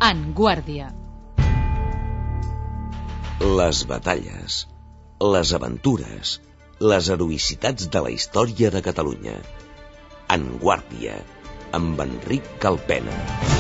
En Guàrdia. Les batalles, les aventures, les heroïcitats de la història de Catalunya. En Guàrdia, amb Enric Calpena.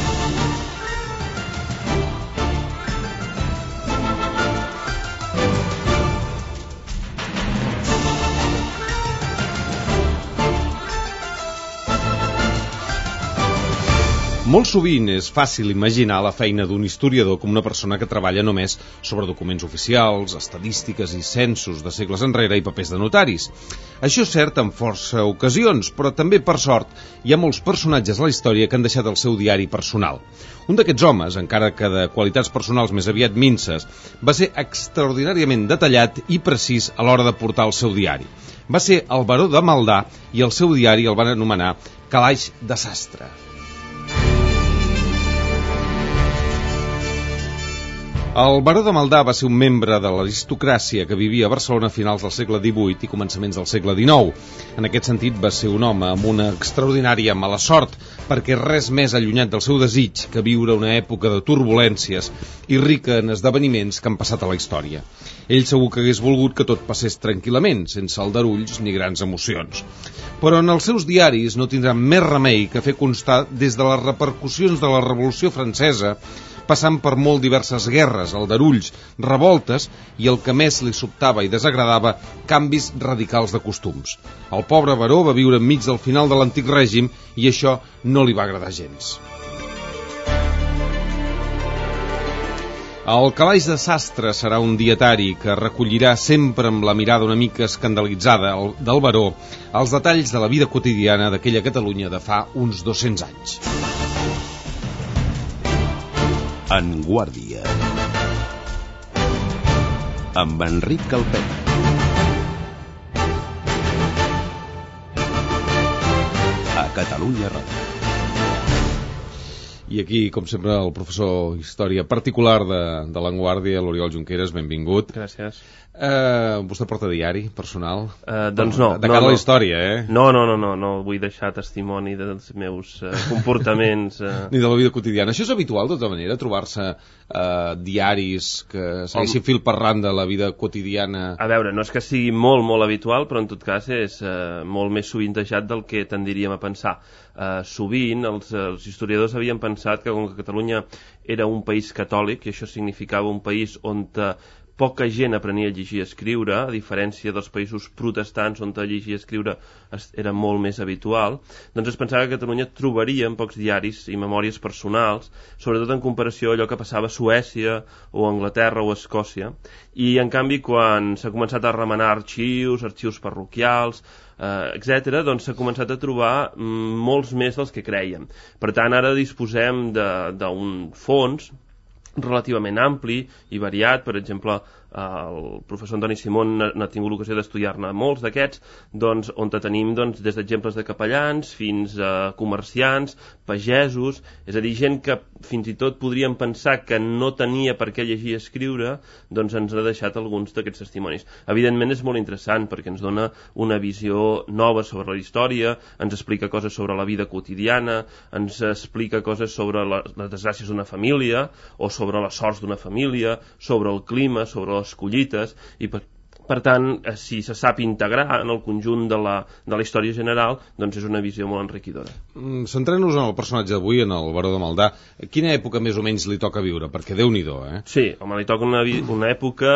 Molt sovint és fàcil imaginar la feina d'un historiador com una persona que treballa només sobre documents oficials, estadístiques i censos de segles enrere i papers de notaris. Això és cert en força ocasions, però també, per sort, hi ha molts personatges a la història que han deixat el seu diari personal. Un d'aquests homes, encara que de qualitats personals més aviat minces, va ser extraordinàriament detallat i precís a l'hora de portar el seu diari. Va ser el baró de Maldà i el seu diari el van anomenar Calaix de Sastre. El baró de Maldà va ser un membre de l'aristocràcia que vivia a Barcelona a finals del segle XVIII i començaments del segle XIX. En aquest sentit va ser un home amb una extraordinària mala sort, perquè res més allunyat del seu desig que viure una època de turbulències i rica en esdeveniments que han passat a la història. Ell segur que hagués volgut que tot passés tranquil·lament, sense aldarulls ni grans emocions. Però en els seus diaris no tindran més remei que fer constar des de les repercussions de la Revolució Francesa, passant per molt diverses guerres, aldarulls, revoltes i el que més li sobtava i desagradava, canvis radicals de costums. El pobre baró va viure enmig del final de l'antic règim i això no li va agradar gens. El Calaix de Sastre serà un dietari que recollirà sempre amb la mirada una mica escandalitzada del baró els detalls de la vida quotidiana d'aquella Catalunya de fa uns 200 anys. En Guàrdia, amb Enric Calpena. A Catalunya Ràdio. I aquí, com sempre, el professor Història particular de l'Avantguàrdia, l'Oriol Junqueras, benvingut. Gràcies. Vostè porta diari personal? Doncs no. De cara a la història, eh? No vull deixar testimoni dels meus comportaments. Ni de la vida quotidiana. Això és habitual, de tota manera, trobar-se diaris que segueixin fil per randa la vida quotidiana? A veure, no és que sigui molt, molt habitual, però en tot cas és molt més sovintejat del que tendríem a pensar. Sovint els historiadors havien pensat que com que Catalunya era un país catòlic, i això significava un país on poca gent aprenia a llegir i escriure, a diferència dels països protestants on llegir i escriure era molt més habitual, doncs es pensava que a Catalunya trobaríem pocs diaris i memòries personals, sobretot en comparació a allò que passava a Suècia o a Anglaterra o a Escòcia. I en canvi, quan s'ha començat a remenar arxius parroquials, etc., doncs s'ha començat a trobar molts més dels que crèiem. Per tant, ara disposem d'un fons relativament ampli i variat. Per exemple, el professor Antoni Simón n'ha tingut l'ocasió d'estudiar-ne molts d'aquests, doncs, on tenim des d'exemples de capellans fins a comerciants, pagesos, és a dir, gent que fins i tot podríem pensar que no tenia per què llegir i escriure, doncs ens ha deixat alguns d'aquests testimonis. Evidentment és molt interessant perquè ens dona una visió nova sobre la història, ens explica coses sobre la vida quotidiana, ens explica coses sobre les desgràcies d'una família o sobre les sorts d'una família, sobre el clima, sobre les collites, i per tant, si se sap integrar en el conjunt de la història general, doncs és una visió molt enriquidora. Centrem-nos en el personatge d'avui, en el baró de Maldà. Quina època més o menys li toca viure? Perquè Déu-n'hi-do, eh? Sí, home, li toca una època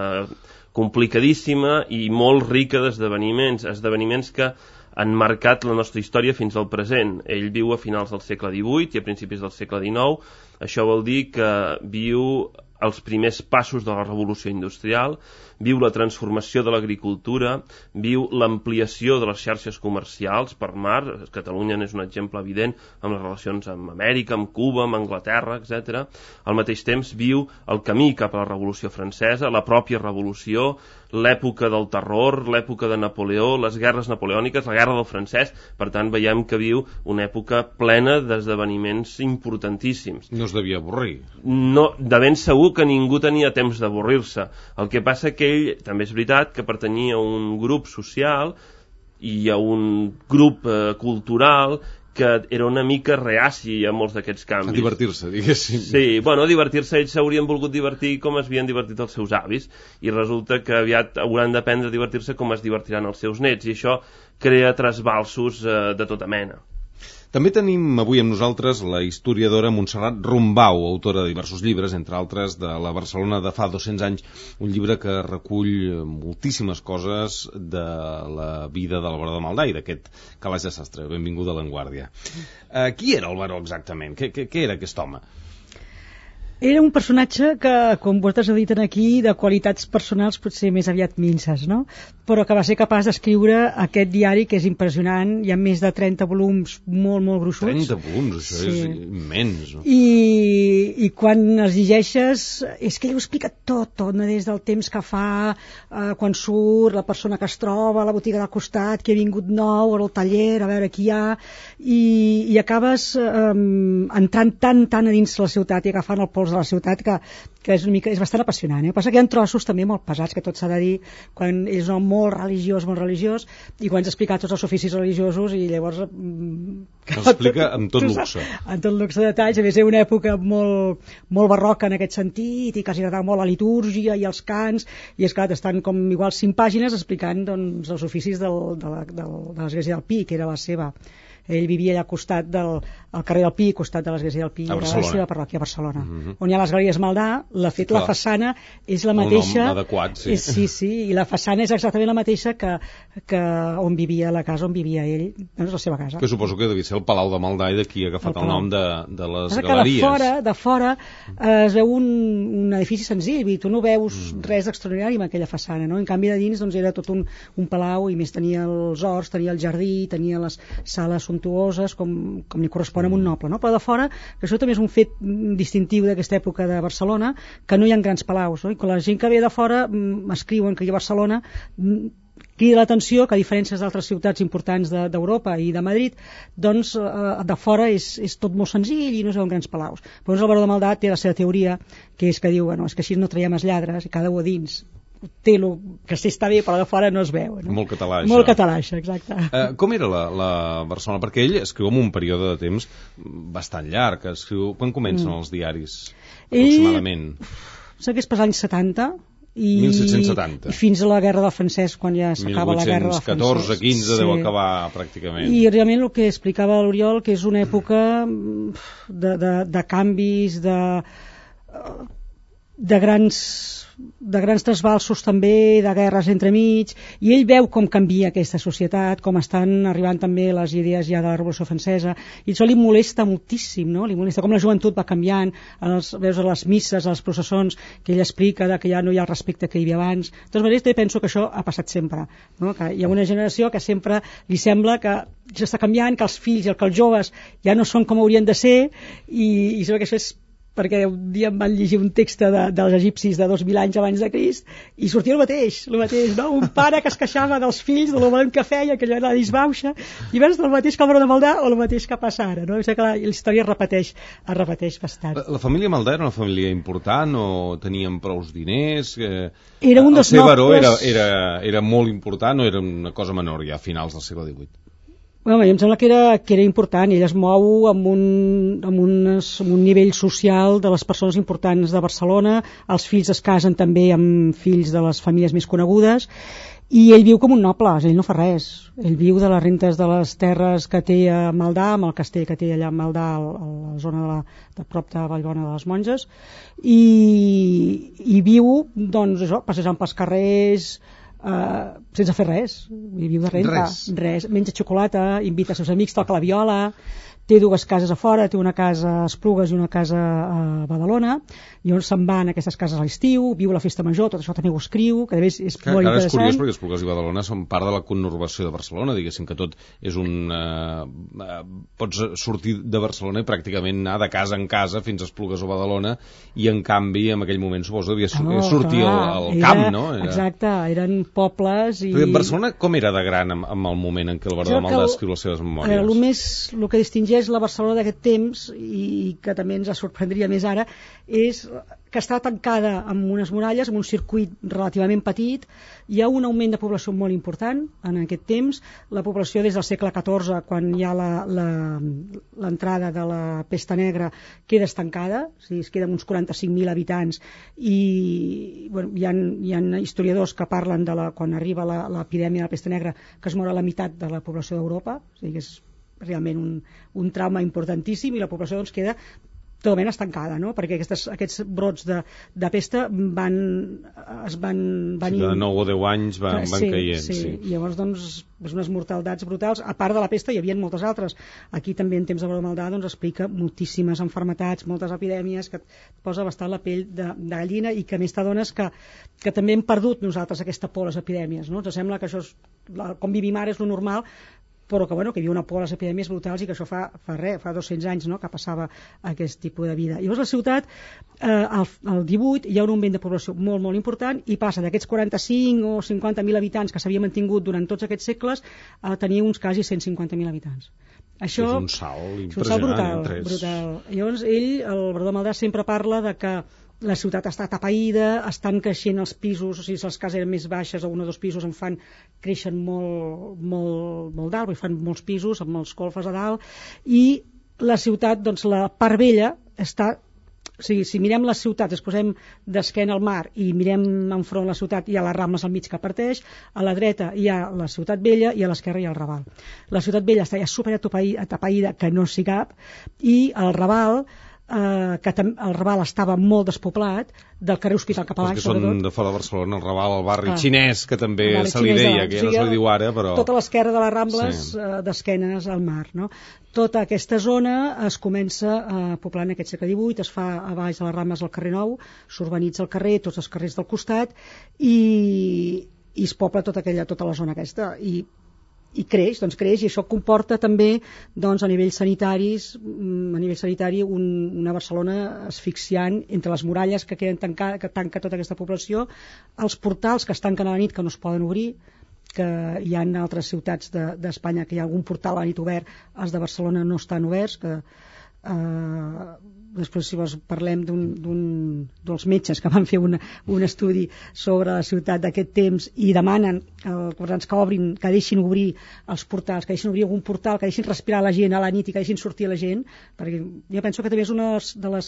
complicadíssima i molt rica d'esdeveniments, esdeveniments que han marcat la nostra història fins al present. Ell viu a finals del segle XVIII i a principis del segle XIX. Això vol dir que viu els primers passos de la revolució industrial, viu la transformació de l'agricultura, viu l'ampliació de les xarxes comercials per mar. Catalunya n'és un exemple evident amb les relacions amb Amèrica, amb Cuba, amb Anglaterra, etc. Al mateix temps viu el camí cap a la Revolució Francesa, la pròpia revolució, l'època del terror, l'època de Napoleó, les guerres napoleòniques, la guerra del francès. Per tant, veiem que viu una època plena d'esdeveniments importantíssims. No es devia avorrir. No, de ben segur que ningú tenia temps d'avorrir-se. El que passa que ell, també és veritat, que pertanyia a un grup social i a un grup cultural que era una mica reaci a molts d'aquests canvis. A divertir-se, diguéssim. Sí, bueno, a divertir-se, ells s'haurien volgut divertir com es havien divertit els seus avis, i resulta que aviat hauran d'aprendre a divertir-se com es divertiran els seus nets, i això crea trasbalsos de tota mena. També tenim avui amb nosaltres la historiadora Montserrat Rumbau, autora de diversos llibres, entre altres de la Barcelona de fa 200 anys, un llibre que recull moltíssimes coses de la vida del Baró de Maldà i d'aquest calaix de sastre. Benvinguda a l'Avantguàrdia. Qui era el Baró exactament? Què era aquest home? Era un personatge que, com vosaltres heu dit aquí, de qualitats personals potser més aviat minces, no? Però que va ser capaç d'escriure aquest diari que és impressionant. Hi ha més de 30 volums molt, molt gruixuts. 30 volums, això sí. És immens, no? I quan els llegeixes és que ell ho explica tot, no? Des del temps que fa, quan surt, la persona que es troba a la botiga del costat, que ha vingut nou, al taller, a veure qui hi ha, i acabes entrant tan a dins la ciutat i agafant el pols de la ciutat que és bastant apassionant. Passa que hi ha trossos també molt pesats, que tot s'ha de dir, quan ell és un home molt religiós, i quan ens explica tots els oficis religiosos, i llavors... Explica amb tot luxe. Amb tot luxe de detalls. A més, era una època molt barroca en aquest sentit, i que els agradava molt la litúrgia i els cants, i és clar, estan com igual 5 pàgines explicant doncs, els oficis de l'església del Pi, que era la seva. Ell vivia allà al costat al carrer del Pi, al costat de l'església del Pi, a la seva parròquia a Barcelona, on hi ha les Galeries Maldà. La façana és la mateixa. El nom adequat, sí. Sí, i la façana és exactament la mateixa que on vivia, la casa on vivia ell, doncs la seva casa. Que suposo que devia ser el Palau de Maldà i d'aquí ha agafat el nom de les galeries. De fora es veu un edifici senzill, tu no veus res d'extraordinari en aquella façana, no? En canvi de dins doncs, era tot un palau, i més tenia els horts, tenia el jardí, tenia les sales sumptuoses, com li correspon a un noble, no? Però de fora, que això també és un fet distintiu d'aquesta època de Barcelona, que no hi ha grans palaus, no? I quan la gent que ve de fora escriuen que hi ha Barcelona, crida l'atenció que, a diferències d'altres ciutats importants d'Europa i de Madrid, doncs de fora és tot molt senzill i no es veuen grans palaus. Però el Baró de Maldà té la seva teoria, que és que diu, és que així no traiem els lladres, i cada un a dins té el que sí està bé, però de fora no es veu, no? Molt català, això. Molt català, això, exacte. Com era la Barcelona? Perquè ell escriu en un període de temps bastant llarg. Quan comencen els diaris, aproximadament? Sé que és per als anys 70, 1770. I fins a la Guerra del Francès, quan ja s'acaba la Guerra del Francès. 1814-15 deu acabar pràcticament. I realment el que explicava l'Oriol, que és una època de canvis, de grans trasbalsos també, de guerres entremig, i ell veu com canvia aquesta societat, com estan arribant també les idees ja de la Revolució Francesa, i això li molesta moltíssim, no? Li molesta com la joventut va canviant, veus a les misses, a les processons, que ell explica que ja no hi ha el respecte que hi havia abans. De totes maneres, penso que això ha passat sempre, no? Que hi ha una generació que sempre li sembla que s'està canviant, que els fills i que els joves ja no són com haurien de ser, i sembla que això és perquè un dia em van llegir un text dels egipcis de 2000 anys abans de Crist, i sortia el mateix, no? Un pare que es queixava dels fills, de lo valent que feia, que allò era la disbauxa, i veus el mateix que el Baró de Maldà o el mateix que passa ara, no? Que la història es repeteix bastant. La família Maldà era una família important o tenien prous diners? Era un dels nobles... El seu baró era molt important o era una cosa menor ja a finals del segle XVIII? Bueno, em sembla que era important. Ell es mou amb un nivell social de les persones importants de Barcelona. Els fills es casen també amb fills de les famílies més conegudes, i ell viu com un noble, ell no fa res. Ell viu de les rentes de les terres que té a Maldà, amb el castell que té allà a Maldà, a la zona de prop de Vallbona de les Monges, i viu, doncs, això, passejant pels carrers, sense fer res, viu de renta, res. Menja xocolata, invita els seus amics, toca la viola, té 2 cases a fora, té una casa a Esplugues i una casa a Badalona, i on se'n van a aquestes cases a l'estiu, viu la festa major, tot això també ho escriu, que a més és molt interessant. És curiós perquè Esplugues i Badalona són part de la conurbació de Barcelona, diguéssim que tot és pots sortir de Barcelona i pràcticament anar de casa en casa fins a Esplugues o Badalona, i en canvi en aquell moment suposo devia sortir al camp, no? Exacte, eren pobles i... Barcelona com era de gran en el moment en què el Baró de Maldà escriu les seves memòries? El que distingeix és la Barcelona d'aquest temps, i que també ens sorprendria més ara, és que està tancada amb unes muralles, amb un circuit relativament petit. Hi ha un augment de població molt important en aquest temps. La població des del segle XIV, quan hi ha l'entrada de la pesta negra, queda estancada, o sigui, es queden uns 45.000 habitants, i bueno, hi ha historiadors que parlen de quan arriba l'epidèmia de la pesta negra, que es mor a la meitat de la població d'Europa, o sigui que és realment un trauma importantíssim, i la població doncs queda totalment estancada, no? Perquè aquests brots de pesta es van de 9 o 10 anys van caient. Sí. I llavors doncs unes mortaldats brutals. A part de la pesta hi havia moltes altres. Aquí també en temps de Baró de Maldà doncs explica moltíssimes malalties, moltes epidèmies, que et posa bastant la pell de gallina, i que a més t'adones que també hem perdut nosaltres aquesta por a les epidèmies, no? Ens sembla que això és, com vivim ara és lo normal, però que, bueno, que hi havia una por a les epidèmies brutals, i que això fa 200 anys, no?, que passava aquest tipus de vida. I llavors la ciutat, al 18, hi ha un augment de població molt, molt important, i passa d'aquests 45 o 50.000 habitants que s'havia mantingut durant tots aquests segles a tenir uns quasi 150.000 habitants. Això és un salt impressionant. Brutal. Llavors el Baró de Maldà sempre parla de que la ciutat està atapeïda, estan creixent els pisos, o sigui, si les cases eren més baixes, o 1 o 2 pisos creixen molt dalt, fan molts pisos amb els golfes a dalt, i la ciutat, doncs la part vella està, o sigui, si mirem la ciutat, ens posem d'esquena al mar i mirem enfront la ciutat, hi ha les Rambles al mig que parteix, a la dreta hi ha la ciutat vella i a l'esquerra hi ha el Raval. La ciutat vella està ja super atapeïda, que no s'hi cap, i el Raval, que el Raval estava molt despoblat, del carrer Hospital cap avall, sobretot. Els que són de fora de Barcelona, el Raval, el barri xinès, que també se li deia, que ja no se li diu ara, però... Tota l'esquerra de les Rambles, d'esquenes al mar, no? Tota aquesta zona es comença a poblar en aquest segle XVIII, es fa a baix de les Rambles al carrer Nou, s'urbanitza el carrer, tots els carrers del costat, i es pobla tota la zona aquesta, i creix, i això comporta també, doncs, a nivell sanitari una Barcelona asfixiant, entre les muralles que queden tancades, que tanca tota aquesta població, els portals que es tanquen a la nit, que no es poden obrir, que hi ha en altres ciutats d'Espanya que hi ha algun portal a la nit obert, els de Barcelona no estan oberts, que després, si vols, parlem dels metges que van fer un estudi sobre la ciutat d'aquest temps, i demanen als governants que deixin obrir els portals, que deixin obrir algun portal, que deixin respirar la gent a la nit i que deixin sortir la gent, perquè jo penso que també és una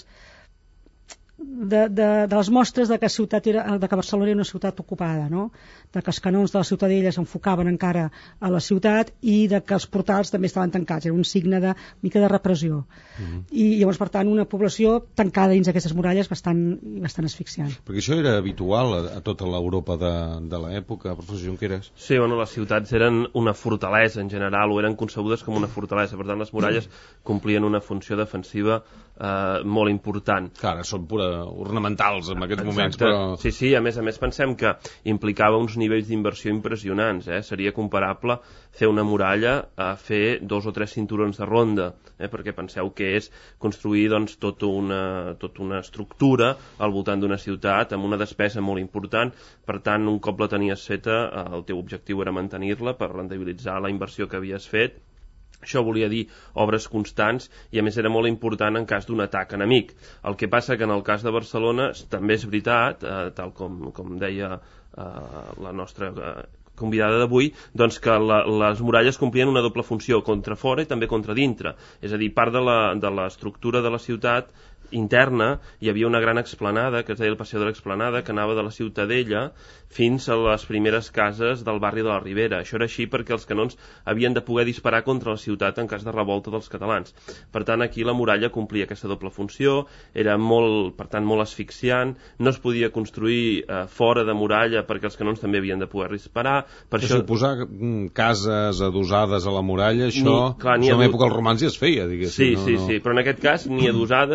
de les mostres de que Barcelona era una ciutat ocupada, no? De que els canons de la ciutadella s'enfocaven encara a la ciutat, i de que els portals també estaven tancats, era un signe de mica de repressió. I llavors, per tant, una població tancada dins aquestes muralles bastant asfixiant. Perquè això era habitual a tota l'Europa de l'època, professor Junqueras? Sí, bueno, les ciutats eren una fortalesa en general, o eren concebudes com una fortalesa, per tant les muralles complien una funció defensiva molt important. Clar, són pura ornamentals en aquests moments, però... Sí, a més pensem que implicava uns nivells d'inversió impressionants, seria comparable fer una muralla a fer 2 o 3 cinturons de ronda, perquè penseu que és construir, doncs, tota una estructura al voltant d'una ciutat amb una despesa molt important. Per tant, un cop la tenies feta, el teu objectiu era mantenir-la per rendibilitzar la inversió que havies fet. Això volia dir obres constants, i a més era molt important en cas d'un atac enemic. El que passa que en el cas de Barcelona també és veritat, tal com deia la nostra convidada d'avui, doncs que les muralles complien una doble funció, contra fora i també contra dintre. És a dir, part de l'estructura de la ciutat interna hi havia una gran explanada, que es deia el Passeig de l'Explanada, que anava de la Ciutadella fins a les primeres cases del barri de la Ribera. Això era així perquè els canons havien de poder disparar contra la ciutat en cas de revolta dels catalans. Per tant, aquí la muralla complia aquesta doble funció, era per tant molt asfixiant, no es podia construir fora de muralla perquè els canons també havien de poder disparar. Per això posar cases adossades a la muralla, això en l'època dels romans ja es feia, diguéssim. Sí, però en aquest cas ni adossades ni per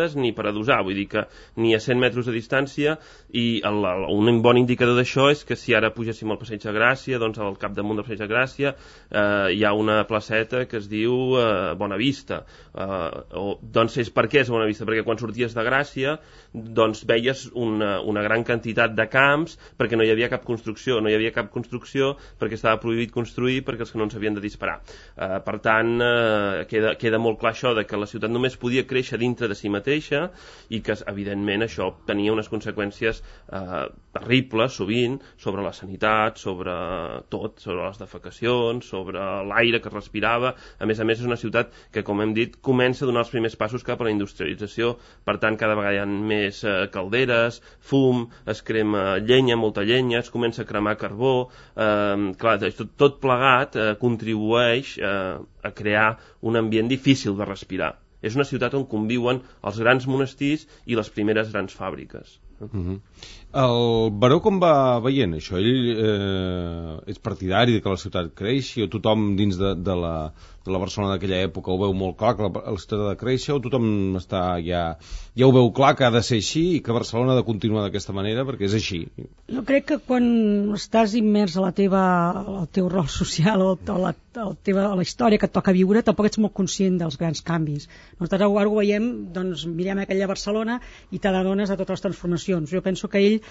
para d'usar, vull dir que ni a 100 metres de distància, i un bon indicador d'això és que si ara pugéssim al Passeig de Gràcia, doncs al capdamunt del Passeig de Gràcia hi ha una placeta que es diu Bona Vista. Doncs per què és Bona Vista? Perquè quan sorties de Gràcia doncs veies una gran quantitat de camps, perquè no hi havia cap construcció perquè estava prohibit construir, perquè els canons havien de disparar. Per tant, queda molt clar això de que la ciutat només podia créixer dintre de si mateixa, i que evidentment això tenia unes conseqüències terribles sovint sobre la sanitat, sobre tot, sobre les defecacions, sobre l'aire que es respirava. A més, és una ciutat que, com hem dit, comença a donar els primers passos cap a la industrialització. Per tant, cada vegada hi ha més calderes, fum, es crema llenya, molta llenya, es comença a cremar carbó. Clar, tot plegat contribueix a crear un ambient difícil de respirar. És una ciutat on conviuen els grans monestirs i les primeres grans fàbriques. El baró com va veient això? Ell és partidari de que la ciutat creixi, o tothom dins de la Barcelona d'aquella època ho veu molt clar, que la ciutat ha de créixer, o tothom ja ho veu clar que ha de ser així i que Barcelona ha de continuar d'aquesta manera perquè és així? Jo crec que quan estàs immers al teu rol social o a la història que et toca viure, tampoc ets molt conscient dels grans canvis. Nosaltres ara ho veiem, doncs mirem aquella Barcelona i t'adones de totes les transformacions. Jo penso que ell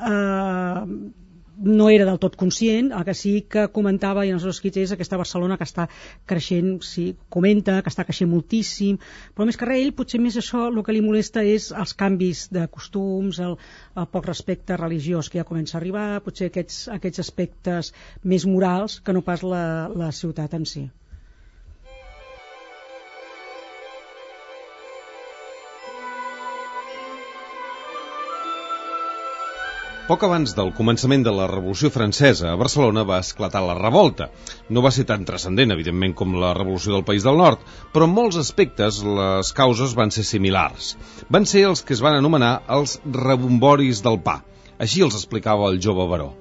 no era del tot conscient, el que sí que comentava i en els seus escrits és aquesta Barcelona que està creixent, sí, comenta que està creixent moltíssim, però més que res ell potser més això el que li molesta és els canvis de costums, el poc respecte religiós que ja comença a arribar, potser aquests aspectes més morals que no pas la ciutat en si. Poc abans del començament de la Revolució Francesa, a Barcelona va esclatar la revolta. No va ser tan transcendent, evidentment, com la Revolució del País del Nord, però en molts aspectes les causes van ser similars. Van ser els que es van anomenar els rebomboris del pa. Així els explicava el jove baró.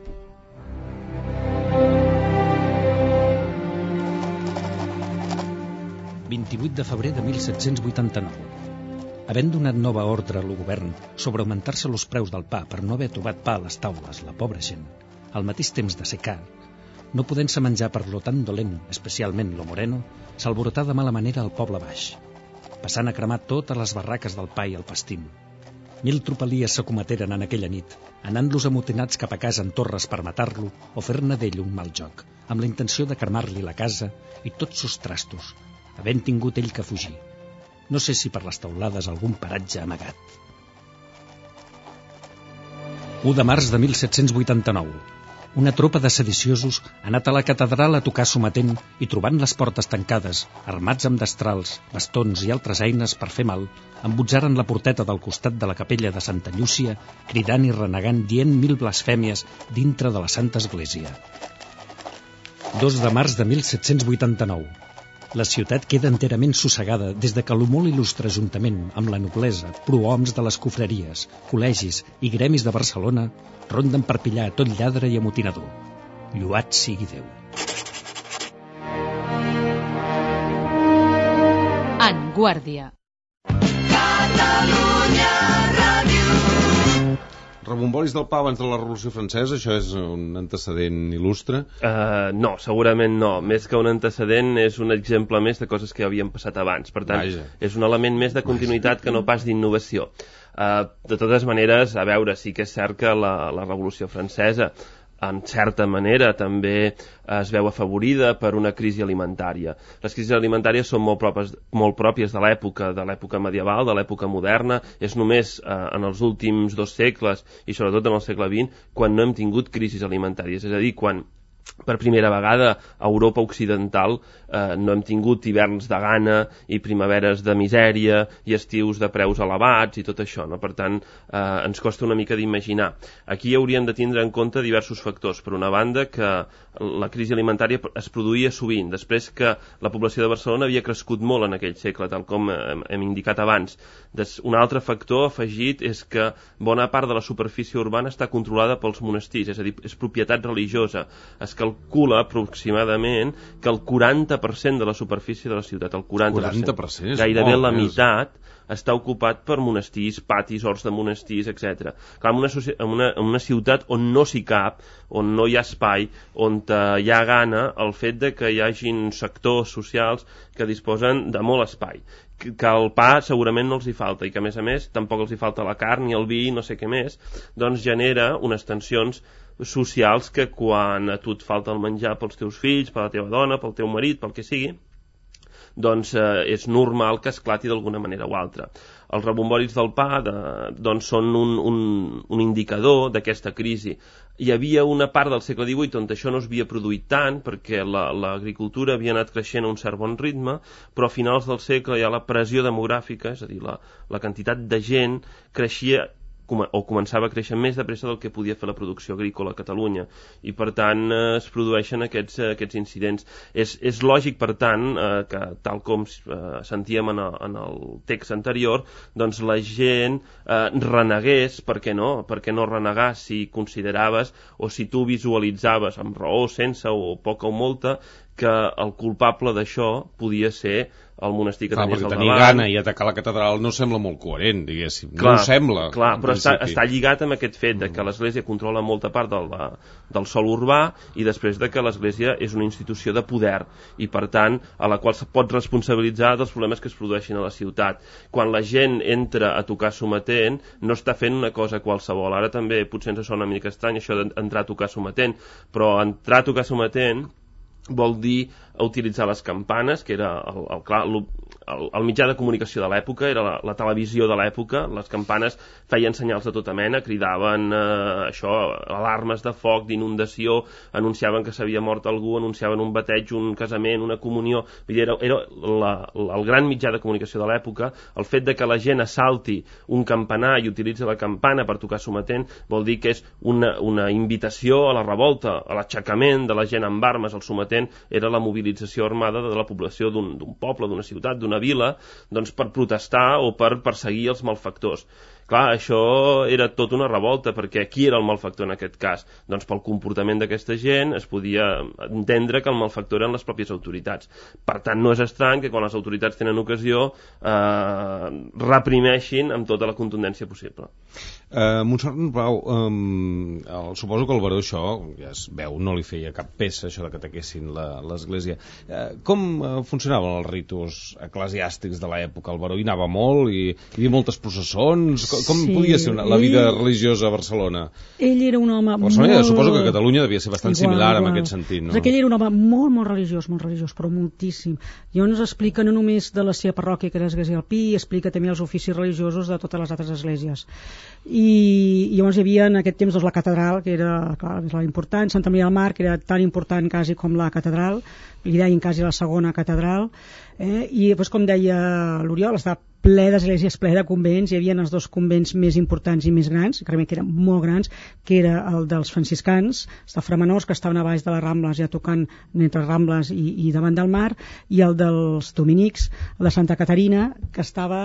...28 de febrer de 1789. Havent donat nova ordre al govern sobre augmentar-se els preus del pa per no haver trobat pa a les taules, la pobra gent, al mateix temps de ser car, no podent-se menjar per lo tan dolent, especialment lo moreno, s'alborotà de mala manera al poble baix, passant a cremar totes les barraques del pa i el pastim. 1000 tropelies s'acometeren en aquella nit, anant-los amotinats cap a casa en torres per matar-lo o fer-ne d'ell un mal joc, amb la intenció de cremar-li la casa i tots sos trastos, havent tingut ell que fugir. No sé si per les teulades algun paratge amagat. 1 de març de 1789. Una tropa de sediciosos ha anat a la catedral a tocar sometent i trobant les portes tancades, armats amb destrals, bastons i altres eines per fer mal, embotzaren la porteta del costat de la capella de Santa Llúcia, cridant i renegant, dient 1000 blasfèmies dintre de la Santa Església. 2 de març de 1789. La ciutat queda enterament sossegada des de que el molt il·lustre ajuntament, amb la noblesa, prohoms de les cofreries, col·legis i gremis de Barcelona, ronden per pillar a tot lladre i amotinador. Lloat sigui Déu. En Guàrdia. Rebomboris del pa abans de la Revolució Francesa, això és un antecedent il·lustre? No, segurament no. Més que un antecedent és un exemple més de coses que havien passat abans. Per tant, és un element més de continuïtat que no pas d'innovació. De totes maneres, a veure, sí que és cert que la Revolució Francesa en certa manera també es veu afavorida per una crisi alimentària. Les crisis alimentàries són molt pròpies de l'època medieval, de l'època moderna. És només en els últims 2 segles, i sobretot en el segle XX, quan no hem tingut crisis alimentàries. És a dir, quan per primera vegada a Europa occidental no hem tingut hiverns de gana i primaveres de misèria i estius de preus elevats i tot això, no? Per tant, ens costa una mica d'imaginar. Aquí hauríem de tindre en compte diversos factors. Per una banda, que la crisi alimentària es produïa sovint, després que la població de Barcelona havia crescut molt en aquell segle, tal com hem indicat abans. Un altre factor afegit és que bona part de la superfície urbana està controlada pels monestirs, és a dir, és propietat religiosa. Es es calcula aproximadament que el 40% de la superfície de la ciutat, el 40%, gairebé la meitat, està ocupat per monestirs, patis, horts de monestirs, etc. Clar, en una ciutat on no s'hi cap, on no hi ha espai, on hi ha gana el fet de que hi hagin sectors socials que disposen de molt espai, que el pa segurament no els hi falta i que a més tampoc els hi falta la carn ni el vi, no sé què més, doncs genera unes tensions socials que quan a tu et falta el menjar pels teus fills, per la teva dona, pel teu marit, pel que sigui, doncs és normal que esclati d'alguna manera o altra. Els rebomboris del pa doncs són un indicador d'aquesta crisi. Hi havia una part del segle XVIII on això no s'havia produït tant perquè l'agricultura havia anat creixent a un cert bon ritme, però a finals del segle ja la pressió demogràfica, és a dir, la quantitat de gent creixia o començava a créixer més de pressa del que podia fer la producció agrícola a Catalunya i per tant es produeixen aquests incidents. És lògic per tant que tal com sentíem en el text anterior, doncs la gent renegués, per què no renegar si consideraves o si tu visualitzaves amb raó, sense o poca o molta que el culpable d'això podia ser el monestir que tenies al davant. Tenir gana i atacar la catedral no sembla molt coherent, diguéssim. No ho sembla. Clar, però està lligat amb aquest fet de que l'Església controla molta part del sòl urbà i després de que l'Església és una institució de poder i, per tant, a la qual se pot responsabilitzar dels problemes que es produeixin a la ciutat. Quan la gent entra a tocar sometent, no està fent una cosa qualsevol. Ara també potser ens sona una mica estrany això d'entrar a tocar sometent, però entrar a tocar sometent vol dir utilitzar les campanes, que era el mitjà de comunicació de l'època, era la televisió de l'època. Les campanes feien senyals de tota mena, cridaven alarmes de foc, d'inundació, anunciaven que s'havia mort algú, anunciaven un bateig, un casament, una comunió. Era el gran mitjà de comunicació de l'època. El fet de que la gent assalti un campanar i utilitzi la campana per tocar sometent vol dir que és una invitació a la revolta, a l'aixecament de la gent amb armes. El sometent era la mobilització armada de la població d'un poble, d'una ciutat, d'una vila, doncs per protestar o per perseguir els malfactors. Clar, això era tot una revolta, perquè qui era el malfactor en aquest cas? Doncs pel comportament d'aquesta gent es podia entendre que el malfactor eren les pròpies autoritats. Per tant, no és estrany que quan les autoritats tenen ocasió reprimeixin amb tota la contundència possible. Montserrat Pau, suposo que el baró això, ja es veu, no li feia cap peça això de que ataquessin l'església. Com funcionaven els ritus eclesiàstics de l'època? El baró hi anava molt, hi havia moltes processons. Com podia ser la vida religiosa a Barcelona? Ell era un home suposo que a Catalunya devia ser bastant similar en aquest sentit, no? Ell era un home molt religiós, però moltíssim. Llavors explica no només de la seva parròquia, que era l'Església del Pi, explica també els oficis religiosos de totes les altres esglésies. I llavors hi havia en aquest temps la catedral, que era important, Santa Maria del Mar, que era tan important quasi com la catedral, li deien quasi la segona catedral, i després, com deia l'Oriol, està ple d'esglésies, ple de convents. Hi havia els dos convents més importants i més grans, que eren molt grans, que era el dels franciscans, els de Framenors, que estaven a baix de les Rambles, ja tocant entre Rambles i davant del mar, i el dels dominics, el de Santa Caterina, que estava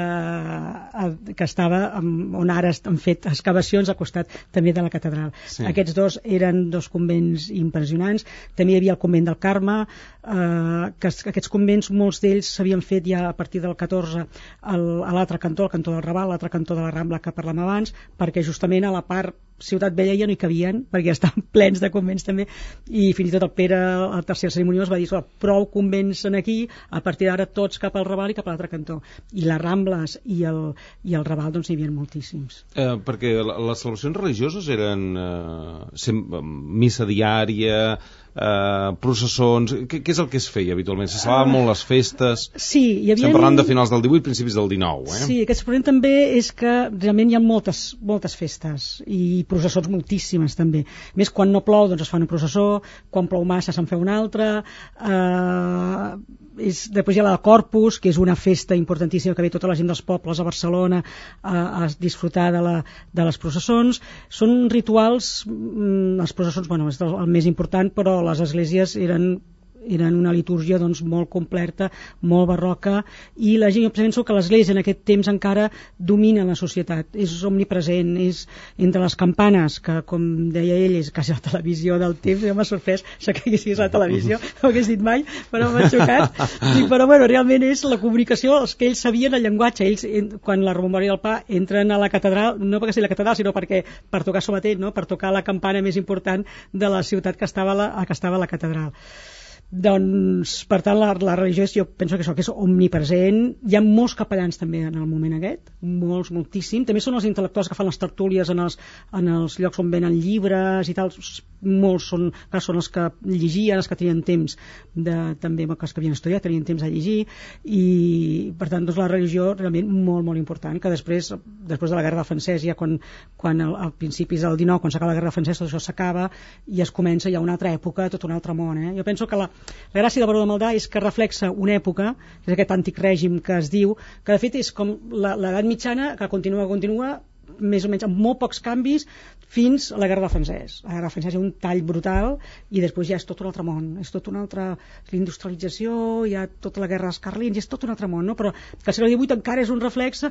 on ara han fet excavacions al costat també de la catedral. Sí. Aquests dos eren dos convents impressionants. També hi havia el convent del Carme, que aquests convents, molts d'ells s'havien fet ja a partir del 14 a l'altre cantó, el cantó del Raval, l'altre cantó de la Rambla que parlàvem abans, perquè justament a la part Ciutat Vella ja no hi cabien, perquè estaven plens de convents també, i fins i tot el Pere, el tercer cerimoniós, va dir prou convents en aquí, a partir d'ara tots cap al Raval i cap a l'altre cantó. I les Rambles i el Raval doncs hi havia moltíssims. Perquè les celebracions religioses eren missa diària, processons, què és el que es feia habitualment? Se celebraven molt les festes. Sí, hi havia... Estem parlant de finals del 18, principis del 19, Sí, aquest problema també és que realment hi ha moltes festes i processons moltíssimes també. A més, quan no plou doncs es fa una processó, quan plou massa se'n fa una altra. Després hi ha la de Corpus, que és una festa importantíssima que ve tota la gent dels pobles a Barcelona a disfrutar de les processons. Són rituals, les processons, és el més important, però les esglésies eren eren una litúrgia doncs, molt completa, molt barroca, i la gent, jo penso que l'Església en aquest temps encara domina la societat, és omnipresent, és entre les campanes, que com deia ell és quasi la televisió del temps, ja m'ha sorprès això que haguessis la televisió, no ho hagués dit mai, però m'ha xocat. Però bueno, realment és la comunicació, els que ells sabien el llenguatge, ells quan la Rombòria del Pa entren a la catedral, no perquè sigui la catedral, sinó perquè per tocar sometent, no? Per tocar la campana més important de la ciutat que estava a la catedral. Doncs, per tant, la religió jo penso que és omnipresent. Hi ha molts capellans també en el moment aquest, moltíssim. També són els intel·lectuals que fan les tertúlies en els llocs on venen llibres i tal. Molts són els que llegien, els que tenien temps també els que havien estudiat tenien temps de llegir, i per tant doncs, la religió realment molt important, que després de la guerra del francès, ja quan al principis del XIX, quan s'acaba la guerra del francès, tot això s'acaba i es comença ja una altra època, tot un altre món. Jo penso que la gràcia del Baró de Maldà és que reflexa una època, que és aquest antic règim que es diu, que de fet és com l'edat mitjana, que continua més o menys amb molt pocs canvis fins a la guerra del francès. La guerra del francès hi ha un tall brutal i després ja és tot un altre món, és tot una altra industrialització, hi ha tota la guerra dels carlins, és tot un altre món, no? Però que el segle XVIII encara és un reflex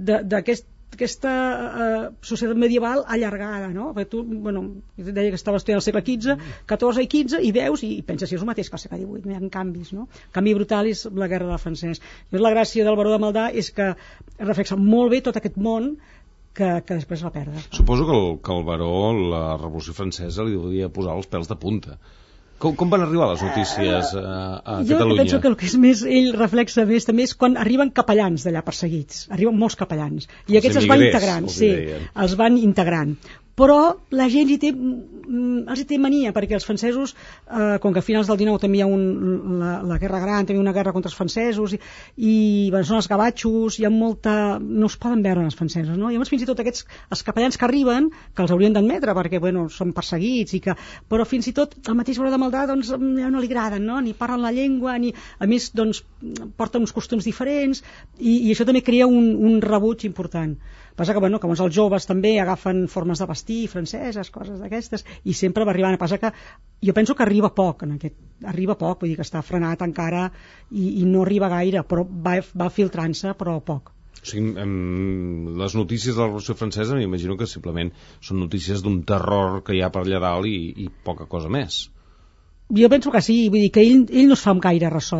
d'aquesta societat medieval allargada, no? Perquè tu, deia que estava estudiant al segle XIV i XV i veus i penses si és el mateix que al segle XVIII, no hi ha canvis, no? El canvi brutal és la guerra del francès. Llavors la gràcia del Baró de Maldà és que reflexa molt bé tot aquest món que després va perdre. Suposo que el Baró, la Revolució Francesa, li devia posar els pèls de punta. Com van arribar les notícies a Catalunya? Jo penso que el que és més, ell reflexa més també és quan arriben capellans d'allà perseguits. Arriben molts capellans. I aquests es van integrant. Sí, els van integrant. Però la gent els hi té mania, perquè els francesos, com que a finals del XIX també hi ha la Guerra Gran, també una guerra contra els francesos, i són els gavatxos, hi ha no es poden veure els francesos, no? Llavors fins i tot els capellans que arriben, que els haurien d'admetre perquè són perseguits, però fins i tot el mateix Baró de Maldà doncs, no li agraden, no? Ni parlen la llengua, ni a més doncs, porten uns costums diferents, i això també crea un rebuig important. Passa que els joves també agafen formes de vestir franceses, coses d'aquestes, i sempre va arribant. Passa que jo penso que arriba poc, vull dir que està frenat encara i no arriba gaire, però va filtrant-se, però poc. O sigui, les notícies de la Revolució Francesa m'imagino que simplement són notícies d'un terror que hi ha per allà dalt i poca cosa més. Jo penso que sí, vull dir que ell no es fa gaire ressò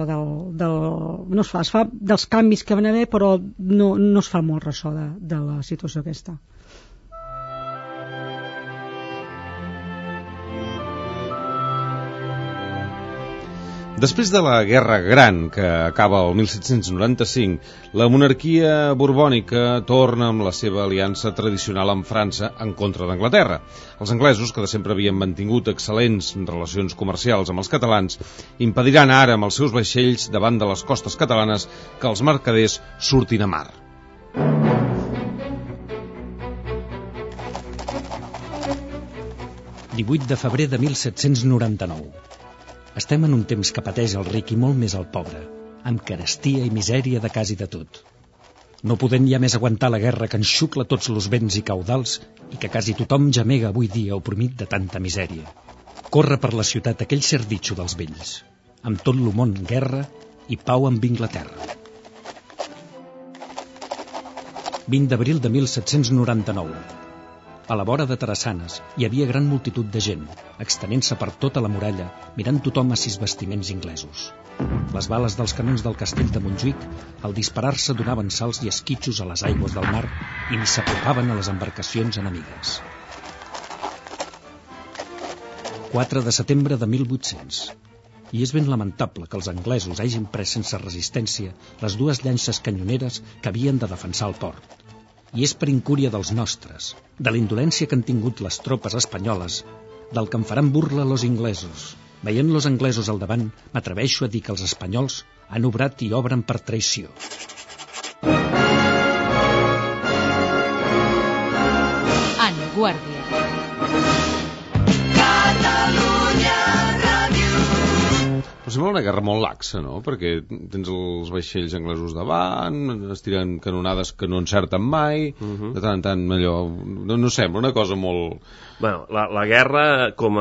es fa dels canvis que van haver, però no es fa molt ressò de la situació aquesta. Després de la Guerra Gran, que acaba el 1795, la monarquia borbònica torna amb la seva aliança tradicional amb França en contra d'Anglaterra. Els anglesos, que de sempre havien mantingut excel·lents relacions comercials amb els catalans, impediran ara amb els seus vaixells davant de les costes catalanes que els mercaders surtin a mar. «18 de febrer de 1799. Estem en un temps que pateix el ric i molt més el pobre, amb carestia i misèria de quasi de tot. No podent ja més aguantar la guerra que enxucla tots els vents i caudals i que quasi tothom gemega avui dia oprimit de tanta misèria. Corre per la ciutat aquell cerditxo dels vells, amb tot lo món guerra i pau amb Inglaterra». 20 d'abril de 1799. A la vora de Terrassanes hi havia gran multitud de gent, extenent-se per tota la muralla, mirant tothom a 6 bastiments inglesos. Les bales dels canons del castell de Montjuïc, al disparar-se, donaven salts i esquitxos a les aigües del mar i ni s'apropaven a les embarcacions enemigues. 4 de setembre de 1800. I és ben lamentable que els anglesos hagin pres sense resistència les 2 llances canyoneres que havien de defensar el port. I és per incúria dels nostres, de la indolència que han tingut les tropes espanyoles, del que en faran burla los inglesos. Veient los anglesos al davant, m'atreveixo a dir que els espanyols han obrat i obren per traïció. En Guàrdia. sembla una guerra molt laxa, no? Perquè tens els vaixells anglesos davant, es tiren canonades que no encerten mai, de tant en tant allò... No sembla una cosa molt... Bueno, la guerra com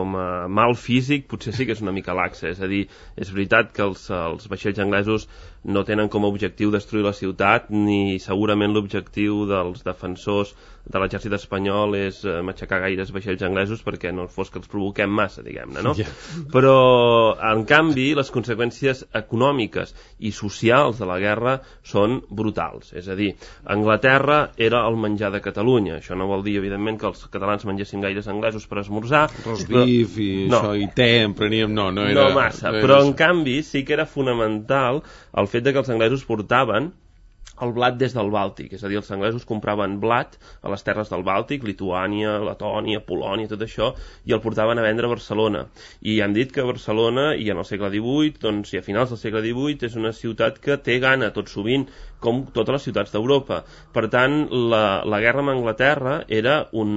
a mal físic potser sí que és una mica laxa, és a dir, és veritat que els vaixells anglesos no tenen com a objectiu destruir la ciutat, ni segurament l'objectiu dels defensors de l'exèrcit espanyol és matxacar gaires vaixells anglesos perquè no fos que els provoquem massa, diguem-ne, no? Yeah. Però, en canvi, les conseqüències econòmiques i socials de la guerra són brutals. És a dir, Anglaterra era el menjar de Catalunya. Això no vol dir, evidentment, que els catalans mengessin gaires anglesos per esmorzar. Rosbif i això, i te, en preníem, no era... No massa, però en canvi sí que era fonamental el fet de que els anglesos portaven el blat des del Bàltic, és a dir, els anglesos compraven blat a les terres del Bàltic, Lituània, Letònia, Polònia, tot això, i el portaven a vendre a Barcelona. I hem dit que Barcelona, i en el segle XVIII, doncs, i a finals del segle XVIII, és una ciutat que té gana, tot sovint, com totes les ciutats d'Europa. Per tant, la guerra amb Anglaterra era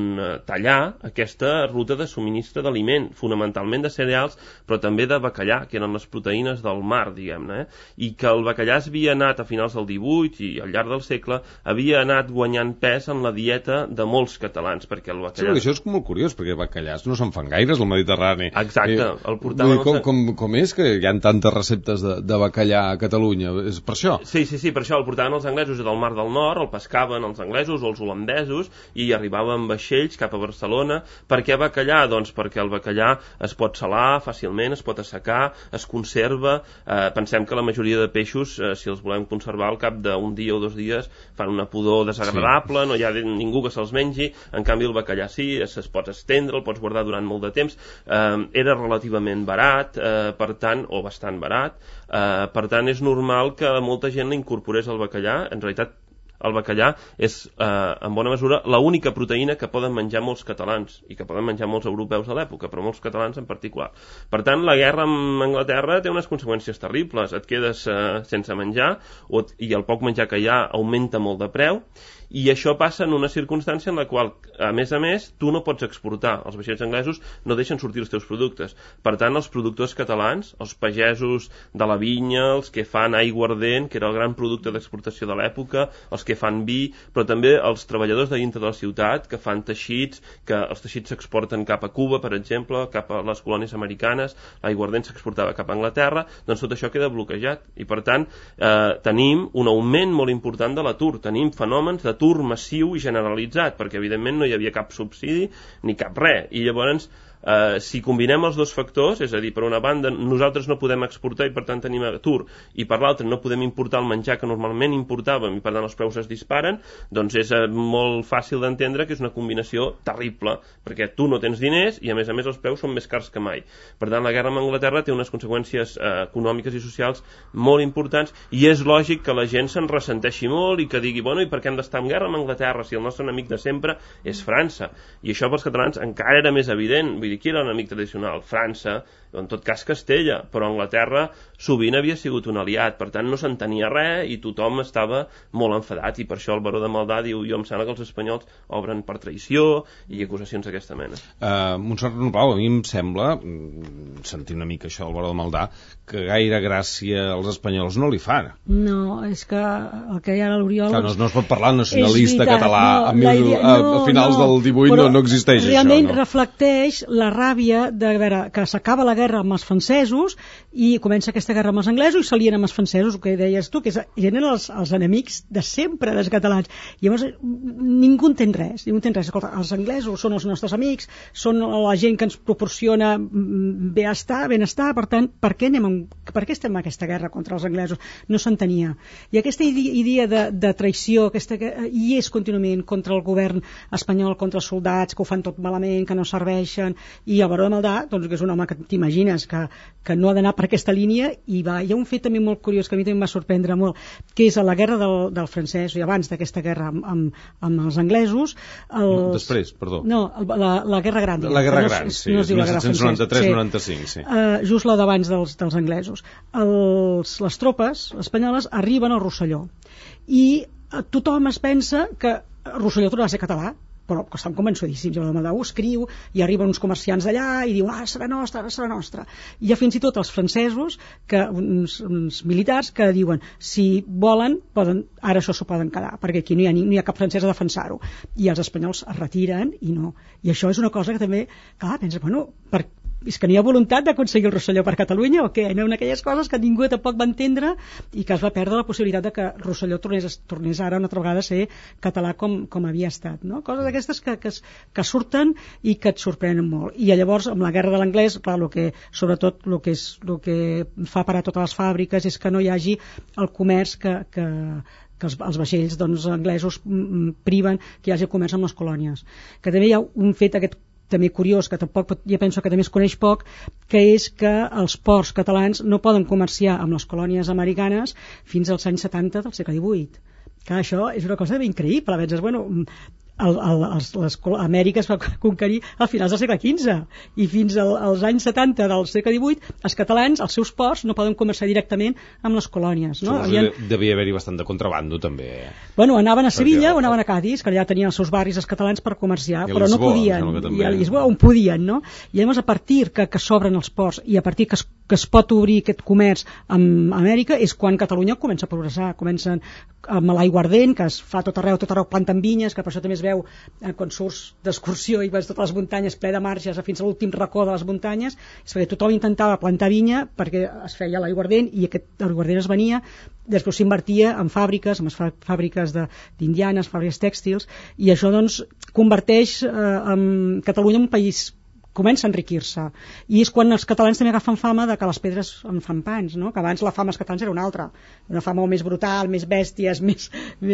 tallar aquesta ruta de subministre d'aliment, fonamentalment de cereals, però també de bacallà, que eren les proteïnes del mar, diguem-ne, i que el bacallà havia anat a finals del XVIII i al llarg del segle havia anat guanyant pes en la dieta de molts catalans, perquè el bacallà... Sí, això és molt curiós, perquè bacallars no se'n fan gaires al Mediterrani. Exacte, el portaven... Com és que hi ha tantes receptes de bacallà a Catalunya? És per això? Sí, per això el portaven els anglesos del Mar del Nord, el pescaven els anglesos o els holandesos i arribaven vaixells cap a Barcelona. Per què bacallà? Doncs perquè el bacallà es pot salar fàcilment, es pot assecar, es conserva. Pensem que la majoria de peixos, si els volem conservar, al cap d'un dia o 2 dies fan una pudor desagradable, no hi ha ningú que se'ls mengi. En canvi el bacallà sí, es pot estendre, el pots guardar durant molt de temps. Era relativament barat, per tant, o bastant barat, per tant és normal que molta gent l'incorporés al bacallà. En realitat el bacallà és, en bona mesura, l'única proteïna que poden menjar molts catalans i que poden menjar molts europeus a l'època, però molts catalans en particular. Per tant, la guerra amb Anglaterra té unes conseqüències terribles. Et quedes sense menjar i el poc menjar que hi ha augmenta molt de preu, i això passa en una circumstància en la qual, a més, tu no pots exportar. Els vaixells anglesos no deixen sortir els teus productes. Per tant, els productors catalans, els pagesos de la vinya, els que fan aiguardent, que era el gran producte d'exportació de l'època, els que fan vi, però també els treballadors de dintre de la ciutat, que fan teixits, que els teixits s'exporten cap a Cuba, per exemple, cap a les colònies americanes, l'aiguardent s'exportava cap a Anglaterra, doncs tot això queda bloquejat. I, per tant, tenim un augment molt important de l'atur. Tenim fenòmens d'atur massiu i generalitzat, perquè evidentment no hi havia cap subsidi ni cap res, i llavors si combinem els dos factors, és a dir, per una banda nosaltres no podem exportar i per tant tenim atur, i per l'altra no podem importar el menjar que normalment importàvem i per tant els preus es disparen, doncs és molt fàcil d'entendre que és una combinació terrible, perquè tu no tens diners i a més els preus són més cars que mai. Per tant, la guerra amb Anglaterra té unes conseqüències econòmiques i socials molt importants, i és lògic que la gent se'n ressenteixi molt i que digui, bueno, i per què hem d'estar en guerra amb Anglaterra si el nostre enemic de sempre és França? I això pels catalans encara era més evident. Vull dir, qui era l'enemic tradicional? França, o en tot cas Castella, però Anglaterra sovint havia sigut un aliat, per tant no s'entenia res i tothom estava molt enfadat, i per això el baró de Maldà diu, jo em sembla que els espanyols obren per traïció i acusacions d'aquesta mena. Montserrat Renoplau, a mi em sembla, sentir una mica això del baró de Maldà, que gaire gràcia als espanyols no li fan. No, és que el que hi ha a l'Oriol... No es pot parlar nacionalista català, a finals del 18 no existeix això. Realment reflecteix la ràbia de veure que s'acaba la guerra amb els francesos i comença aquesta guerra amb els anglesos i s'alien amb els francesos, el que deies tu, que eren els enemics de sempre dels catalans. I llavors ningú entén res. Escolta, els anglesos són els nostres amics, són la gent que ens proporciona benestar, per tant, per què estem en aquesta guerra contra els anglesos? No s'entenia. I aquesta idea de traïció, hi és contínuament contra el govern espanyol, contra els soldats, que ho fan tot malament, que no serveixen, i el baró de Maldà, doncs, que és un home que t'imagines que no ha d'anar per aquesta línia, i hi ha un fet també molt curiós que a mi també em va sorprendre molt, que és a la guerra del francès, i abans d'aquesta guerra amb els anglesos... Després, perdó. No, la guerra gran. La guerra gran, sí, 1793-95, sí. Just la d'abans dels anglesos. Les tropes espanyoles arriben al Rosselló, i tothom es pensa que Rosselló tornarà a ser català, però que estan convençudíssims. El Maldà ho escriu i arriben uns comerciants d'allà i diuen serà nostra, serà nostra. I hi ha fins i tot els francesos, uns militars que diuen si volen, ara això s'ho poden quedar, perquè aquí no hi ha cap francès a defensar-ho. I els espanyols es retiren i no. I això és una cosa que també, clar, penses, bueno, és que no hi ha voluntat d'aconseguir el Rosselló per Catalunya o què? No? Una d'aquelles coses que ningú tampoc va entendre i que es va perdre la possibilitat de que Rosselló tornés ara una altra vegada a ser català com havia estat, no? Coses d'aquestes que surten i que et sorprenen molt. I llavors, amb la guerra de l'anglès, clar, sobretot el que fa parar totes les fàbriques és que no hi hagi el comerç que els vaixells anglesos priven que hi hagi comerç amb les colònies. Que també hi ha un fet també curiós, que tampoc jo penso que també es coneix poc, que és que els ports catalans no poden comerciar amb les colònies americanes fins als anys 70 del segle XVIII. Clar, això és una cosa increïble. Penses, bueno, Amèrica es va conquerir a finals del segle XV i fins als anys 70 del segle XVIII els catalans, els seus ports no poden comerciar directament amb les colònies, no? Devia haver-hi bastant de contrabando també. Bueno, anaven a Sevilla o anaven a Cádiz, que allà tenien els seus barris els catalans per comerciar, però no podien, i a Lisboa on podien, no? I llavors a partir que s'obren els ports i a partir que es pot obrir aquest comerç amb Amèrica és quan Catalunya comença a progressar, comencen amb l'aiguardent, que es fa tot arreu planten vinyes, que per això també es veu quan surts d'excursió i vas totes les muntanyes ple de marges fins a l'últim racó de les muntanyes, és perquè tothom intentava plantar vinya perquè es feia l'aiguardent i aquest aiguardent es venia, després s'invertia en fàbriques, en fàbriques d'indianes, fàbriques tèxtils, i això doncs converteix Catalunya en un país, comença a enriquir-se, i és quan els catalans també agafen fama de que les pedres en fan pans, no? Que abans la fama dels catalans era una altra, una fama més brutal, més bèsties, més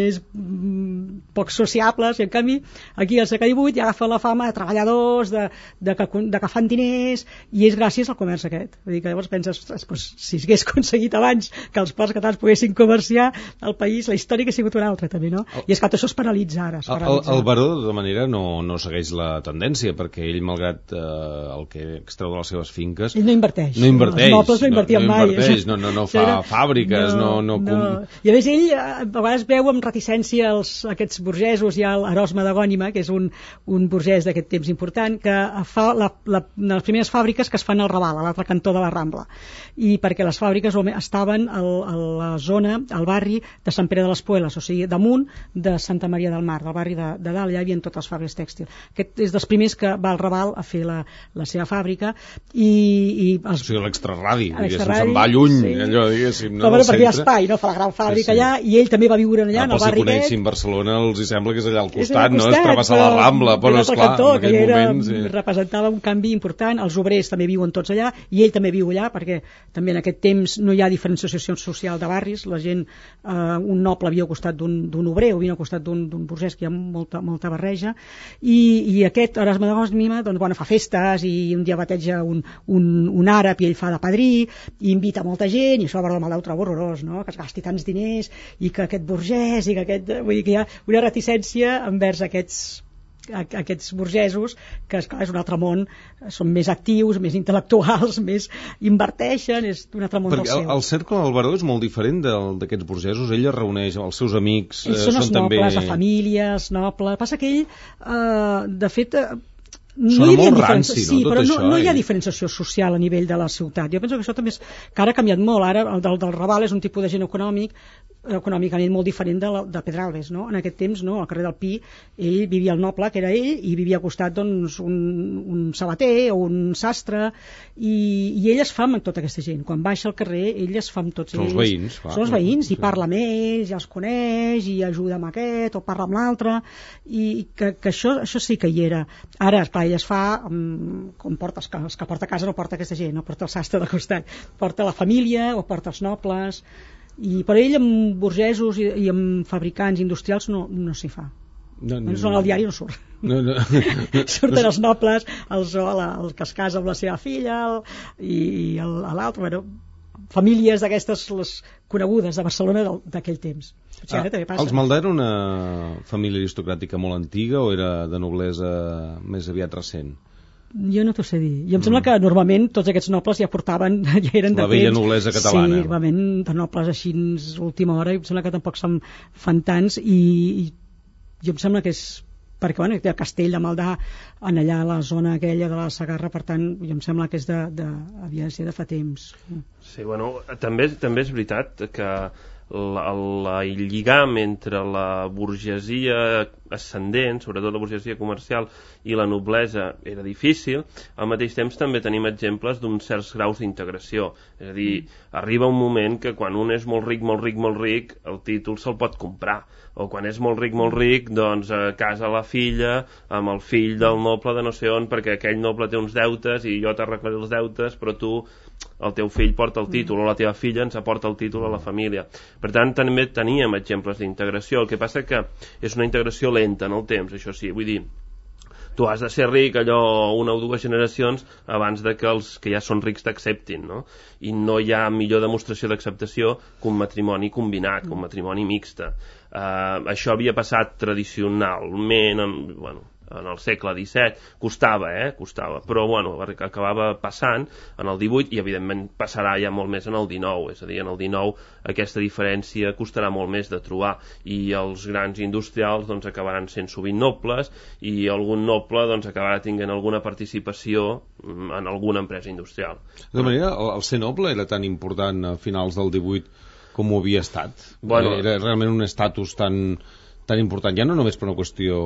poc sociables, i en canvi aquí al segle XVIII ja agafen la fama de treballadors, de que fan diners, i és gràcies al comerç aquest. Vull dir que llavors penses, si hagués aconseguit abans que els ports catalans poguessin comerciar el país, la història que ha sigut una altra també, no? I és que això es paralitza ara. El Baró, de tota manera, no segueix la tendència, perquè ell, malgrat el que extreu de les seves finques, ell no inverteix. Els nobles no invertien mai. No fa fàbriques, I a més ell a vegades veu amb reticència aquests burgesos. Hi ha l'Erosme de Gònima, que és un burgès d'aquest temps important, que fa les primeres fàbriques que es fan al Raval, a l'altre cantó de la Rambla, i perquè les fàbriques estaven a la zona, al barri de Sant Pere de les Puelas, o sigui, damunt de Santa Maria del Mar, del barri de dalt, allà hi havia totes les fàbriques tèxtils. Aquest és dels primers que va al Raval a fer la seva fàbrica o sigui, l'extraradi, se'n va lluny, sí. Allò, diguéssim, no? Però perquè hi ha espai, no? Fa la gran fàbrica allà, i ell també va viure allà, en el barri aquest. Si coneixin Barcelona, els hi sembla que és allà al costat, no? És travessar la Rambla, però esclar, en aquell moment... representava un canvi important, els obrers també viuen tots allà, i ell també viu allà, perquè també en aquest temps no hi ha diferenciació social de barris, la gent, un noble havia al costat d'un obrer, o havia al costat d'un burgès, que hi ha molta barreja, i aquest Erasme de Gònima, doncs, bueno, fa festes, i un dia bateja un àrab i ell fa de padrí, i invita molta gent, i això va del trobo horrorós, no? Que es gasti tants diners i que aquest burgès i que aquest... Vull dir que hi ha una reticència envers aquests burgesos, que esclar, és un altre món, són més actius, més intel·lectuals, més inverteixen, és un altre món del seu. El cercle del Baró és molt diferent d'aquests burgesos, ell es reuneix amb els seus amics, ells són els nobles, de famílies, nobles, passa que ell, de fet... Sona molt ranci, no? Però no hi ha diferenciació social a nivell de la ciutat. Jo penso que això també que ara ha canviat molt. Ara el del Raval és un tipus de gent econòmicament molt diferent de Pedralbes, no? En aquest temps, no? Al carrer del Pi, ell vivia el noble, que era ell, i vivia al costat, doncs, un sabater o un sastre, i ell es fa amb tota aquesta gent. Quan baixa al carrer, ell es fa amb tots ells. Són els veïns, clar. Són els veïns, i parla amb ells, ja els coneix, i ajuda amb aquest, o parla amb l'altre, i que això sí que hi era. Ara, clar, ell es fa com porta els que porta a casa, no porta aquesta gent, no porta el sastre de costat, porta la família o porta els nobles, i per ell amb burgesos i amb fabricants industrials no s'hi fa. Al diari no surt. Surten els nobles, el que es casa amb la seva filla i l'altre, bueno, famílies d'aquestes, les conegudes de Barcelona d'aquell temps. Els Maldà era una família aristocràtica molt antiga o era de noblesa més aviat recent? Jo no t'ho sé dir. Jo em sembla que normalment tots aquests nobles ja portaven, ja eren de temps. La vella noblesa catalana. Sí, normalment de nobles així última hora, i em sembla que tampoc se'n fan tants, i jo em sembla que és perquè bueno, té el castell de Maldà en allà a la zona aquella de la Segarra, per tant, em sembla que és havia de ser de fa temps. Sí, bueno, també és veritat que el lligam entre la burgesia ascendent, sobretot la burgesia comercial, i la noblesa era difícil. Al mateix temps també tenim exemples d'uns certs graus d'integració, és a dir, arriba un moment que quan un és molt ric, el títol se'l pot comprar, o quan és molt ric, doncs casa la filla amb el fill del noble de no sé on, perquè aquell noble té uns deutes i jo t'arreglaré els deutes, però tu, el teu fill porta el títol, o la teva filla ens aporta el títol a la família. Per tant, també teníem exemples d'integració. El que passa que és una integració lenta en el temps, això sí, vull dir, tu has de ser ric allò una o dues generacions abans de que els que ja són rics t'acceptin, no? I no hi ha millor demostració d'acceptació que un matrimoni combinat, que un matrimoni mixte. Això havia passat tradicionalment en el segle XVII, costava, però bueno, acabava passant en el XVIII i evidentment passarà ja molt més en el XIX, és a dir, en el XIX aquesta diferència costarà molt més de trobar i els grans industrials doncs acabaran sent sovint nobles i algun noble doncs acabarà tinguent alguna participació en alguna empresa industrial. De manera, el ser noble era tan important a finals del XVIII com ho havia estat? Bueno, era realment un estatus tan important, ja no només per una qüestió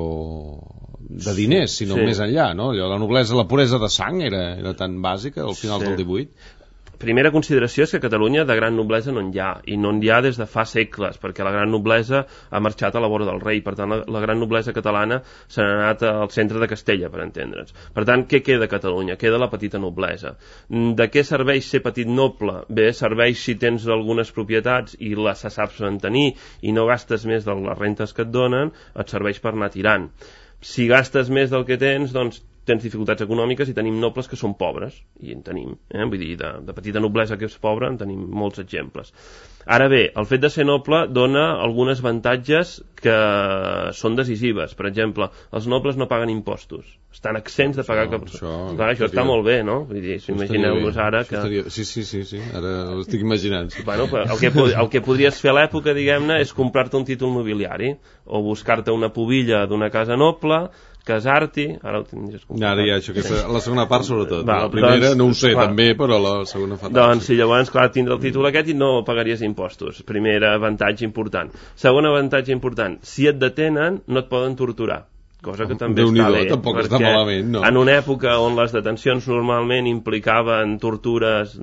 de diners, sinó més enllà, no? La noblesa, la puresa de sang era tan bàsica al final del XVIII. Primera consideració és que a Catalunya de gran noblesa no n'hi ha, i no n'hi ha des de fa segles, perquè la gran noblesa ha marxat a la vora del rei, per tant la gran noblesa catalana s'ha anat al centre de Castella, per entendre'ns. Per tant, què queda a Catalunya? Queda la petita noblesa. De què serveix ser petit noble? Bé, serveix si tens algunes propietats i les saps mantenir i no gastes més de les rentes que et donen, et serveix per anar tirant. Si gastes més del que tens, doncs tens dificultats econòmiques i tenim nobles que són pobres, i en tenim, vull dir, de petita noblesa que és pobra en tenim molts exemples. Ara bé, el fet de ser noble dona algunes avantatges que són decisives. Per exemple, els nobles no paguen impostos, estan exempts de pagar cap... Això està molt bé, no? Vull dir, imagineu-vos ara que... Sí, ara ho estic imaginant. Bueno, el que podries fer a l'època, diguem-ne, és comprar-te un títol nobiliari o buscar-te una pubilla d'una casa noble, casar-t'hi, ara ho tindries complicat. Ara ja, això, la segona part sobretot. La primera no ho sé, també, però la segona fatal. Doncs sí, llavors, clar, tindre el títol aquest i no pagaries impostos. Primer avantatge important. Segon avantatge important, si et detenen, no et poden torturar. Cosa que també està bé, tampoc està malament, no? En una època on les detencions normalment implicaven tortures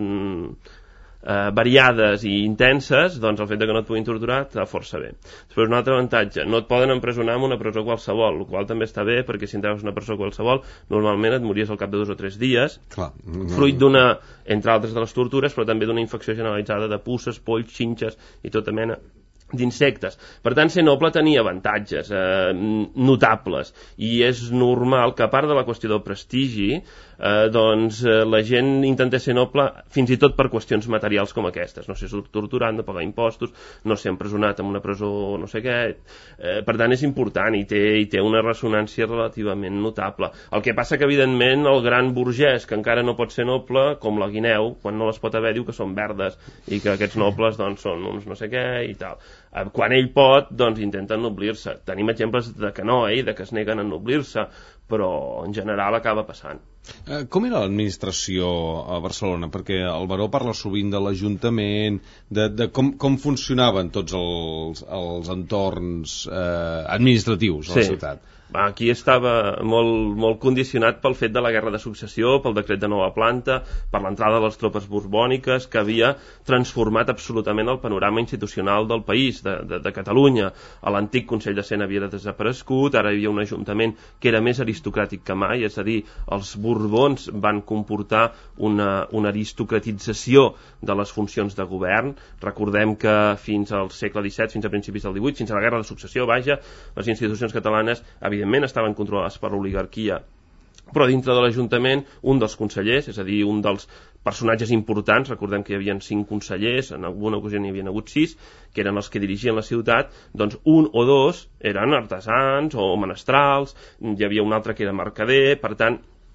variades i intenses, doncs el fet que no et puguin torturar està força bé. Després un altre avantatge, no et poden empresonar en una presó qualsevol, el qual també està bé perquè si entraves en una presó qualsevol normalment et mories al cap de 2 o 3 dies. Clar, fruit d'una, entre altres de les tortures, però també d'una infecció generalitzada de puces, polls, xinxes i tota mena d'insectes. Per tant, ser noble tenia avantatges notables i és normal que a part de la qüestió del prestigi doncs la gent intentés ser noble fins i tot per qüestions materials com aquestes, no ser torturat, no pagar impostos, no ser empresonat en una presó no sé què, per tant és important i té una ressonància relativament notable. El que passa que evidentment el gran burgès que encara no pot ser noble, com la guineu, quan no les pot haver diu que són verdes i que aquests nobles doncs són uns no sé què i tal. Quan ell pot, doncs intenta ennoblir-se. Tenim exemples de que no, de que es neguen a ennoblir-se, però en general acaba passant. Com era l'administració a Barcelona? Perquè el Baró parla sovint de l'Ajuntament, de com funcionaven tots els entorns administratius a la ciutat. Aquí estava molt condicionat pel fet de la Guerra de Successió, pel decret de nova planta, per l'entrada de les tropes borbòniques, que havia transformat absolutament el panorama institucional del país, de Catalunya. L'antic Consell de Cent havia desaparegut, ara hi havia un ajuntament que era més aristocràtic que mai, és a dir, els Borbons van comportar una aristocratització de les funcions de govern. Recordem que fins al segle XVII, fins a principis del XVIII, fins a la Guerra de Successió, les institucions catalanes evidentment estaven controlades per l'oligarquia, però dintre de l'Ajuntament un dels consellers, és a dir, un dels personatges importants, recordem que hi havia 5 consellers, en alguna ocasió n'hi havia hagut 6, que eren els que dirigien la ciutat, doncs un o dos eren artesans o menestrals, hi havia un altre que era mercader, per tant,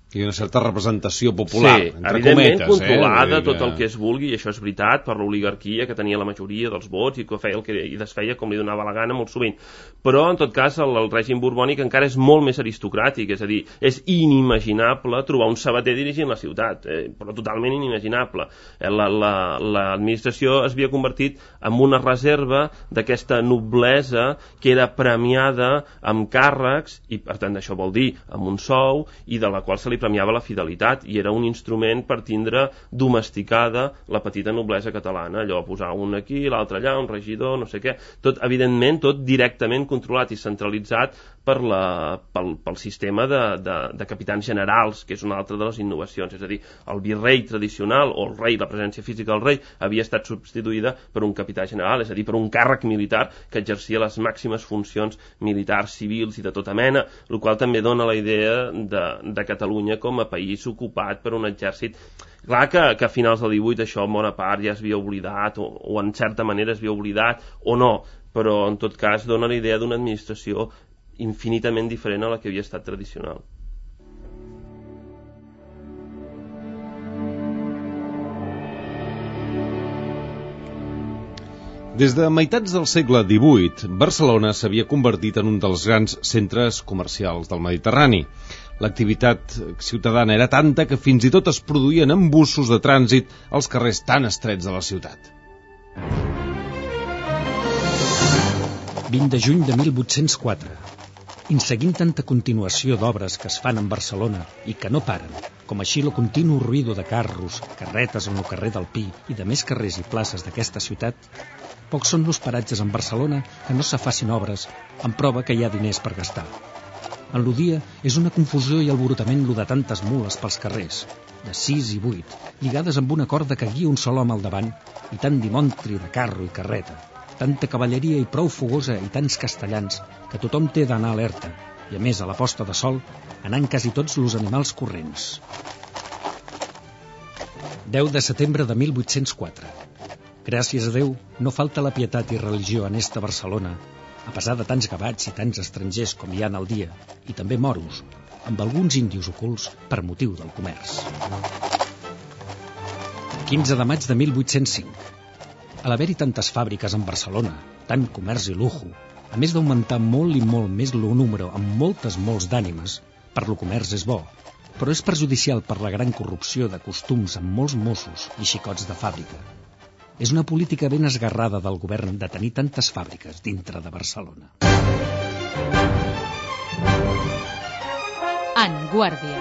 I una certa representació popular, sí, entre evidentment cometes. controlada, tot el que es vulgui, i això és veritat, per l'oligarquia que tenia la majoria dels vots i que feia el que i desfeia com li donava la gana molt sovint. Però, en tot cas, el règim borbònic encara és molt més aristocràtic, és a dir, és inimaginable trobar un sabater dirigint la ciutat, però totalment inimaginable. L'administració es havia convertit en una reserva d'aquesta noblesa que era premiada amb càrrecs, i per tant això vol dir amb un sou, i de la qual se li premiava la fidelitat, i era un instrument per tindre domesticada la petita noblesa catalana, allò posar un aquí, l'altre allà, un regidor, no sé què, tot, evidentment, tot directament controlat i centralitzat pel sistema de capitans generals, que és una altra de les innovacions, és a dir, el virrei tradicional, o el rei, la presència física del rei, havia estat substituïda per un capità general, és a dir, per un càrrec militar que exercia les màximes funcions militars, civils i de tota mena, el qual també dona la idea de Catalunya com a país ocupat per un exèrcit. Clar que a finals del 18 això en bona part ja es havia oblidat, o en certa manera es havia oblidat, o no, però en tot cas dona la idea d'una administració infinitament diferent a la que havia estat tradicional. Des de meitats del segle XVIII, Barcelona s'havia convertit en un dels grans centres comercials del Mediterrani. L'activitat ciutadana era tanta que fins i tot es produïen embussos de trànsit als carrers tan estrets de la ciutat. 20 de juny de 1804. Inseguint tanta continuació d'obres que es fan en Barcelona i que no paren, com així lo continu ruïdo de carros, carretes en el carrer del Pi i de més carrers i places d'aquesta ciutat, pocs són els paratges en Barcelona que no se facin obres en prova que hi ha diners per gastar. En lo dia és una confusió i alborotament lo de tantes mules pels carrers, de 6 i 8, lligades amb una corda que guia un sol home al davant, i tant dimontri de carro i carreta, tanta cavalleria i prou fogosa i tants castellans que tothom té d'anar alerta, i a més a la posta de sol anant quasi tots los animals corrents. 10 de setembre de 1804. Gràcies a Déu, no falta la pietat i religió en esta Barcelona, a pesar de tants gavats i tants estrangers com hi ha al dia, i també moros, amb alguns índios ocults per motiu del comerç. 15 de maig de 1805. A l'haver-hi tantes fàbriques en Barcelona, tant comerç i lujo, a més d'augmentar molt i molt més el número amb molts d'ànimes, per lo comerç és bo, però és perjudicial per la gran corrupció de costums amb molts mossos i xicots de fàbrica. És una política ben esgarrada del govern de tenir tantes fàbriques dintre de Barcelona. En Guàrdia.